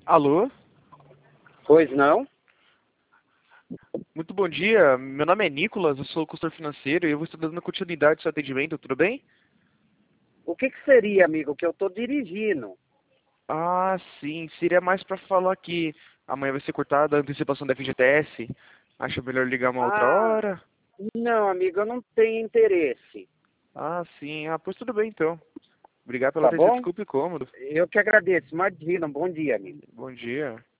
Alô? Pois não? Muito bom dia. Meu nome é Nicolas, eu sou consultor financeiro e eu vou estar dando continuidade ao seu atendimento, tudo bem? O que seria, amigo, que eu estou dirigindo? Ah, sim. Seria mais para falar que amanhã vai ser cortada a antecipação da FGTS. Acho melhor ligar uma outra Ah, hora? não, amigo, eu não tenho interesse, Ah, sim. Ah, pois tudo bem então. Obrigado pela tá atenção. bom? Desculpe o incômodo. Eu que agradeço. Imagina, um bom dia, amigo. Bom dia.